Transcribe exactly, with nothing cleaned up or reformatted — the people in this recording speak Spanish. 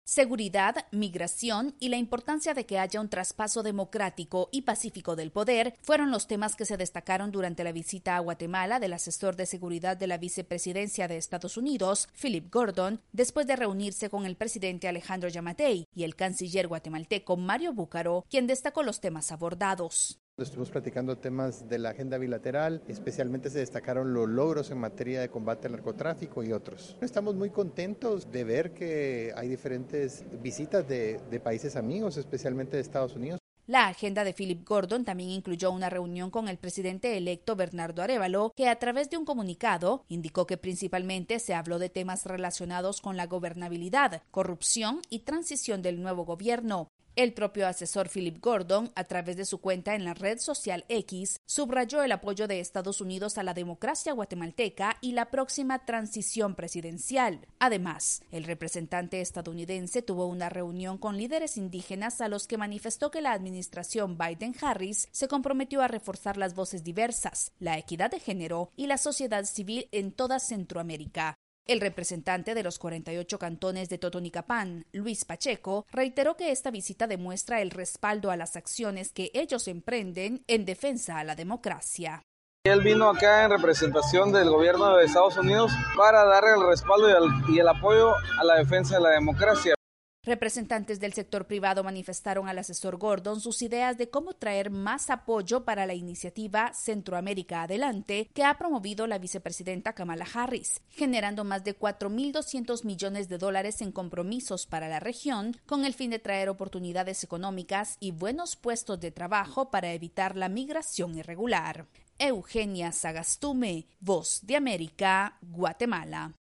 Seguridad, migración y la importancia de que haya un traspaso democrático y pacífico del poder fueron los temas que se destacaron durante la visita a Guatemala del asesor de seguridad de la vicepresidencia de Estados Unidos, Philip Gordon, después de reunirse con el presidente Alejandro Yamatei y el canciller guatemalteco Mario Bucaro, quien destacó los temas abordados. Estuvimos platicando temas de la agenda bilateral, especialmente se destacaron los logros en materia de combate al narcotráfico y otros. Estamos muy contentos de ver que hay diferentes visitas de, de países amigos, especialmente de Estados Unidos. La agenda de Philip Gordon también incluyó una reunión con el presidente electo Bernardo Arévalo, que a través de un comunicado indicó que principalmente se habló de temas relacionados con la gobernabilidad, corrupción y transición del nuevo gobierno. El propio asesor Philip Gordon, a través de su cuenta en la red social X, subrayó el apoyo de Estados Unidos a la democracia guatemalteca y la próxima transición presidencial. Además, el representante estadounidense tuvo una reunión con líderes indígenas a los que manifestó que la administración Biden-Harris se comprometió a reforzar las voces diversas, la equidad de género y la sociedad civil en toda Centroamérica. El representante de los cuarenta y ocho cantones de Totonicapán, Luis Pacheco, reiteró que esta visita demuestra el respaldo a las acciones que ellos emprenden en defensa a la democracia. Él vino acá en representación del gobierno de Estados Unidos para darle el respaldo y el, y el apoyo a la defensa de la democracia. Representantes del sector privado manifestaron al asesor Gordon sus ideas de cómo traer más apoyo para la iniciativa Centroamérica Adelante que ha promovido la vicepresidenta Kamala Harris, generando más de cuatro mil doscientos millones de dólares en compromisos para la región con el fin de traer oportunidades económicas y buenos puestos de trabajo para evitar la migración irregular. Eugenia Sagastume, Voz de América, Guatemala.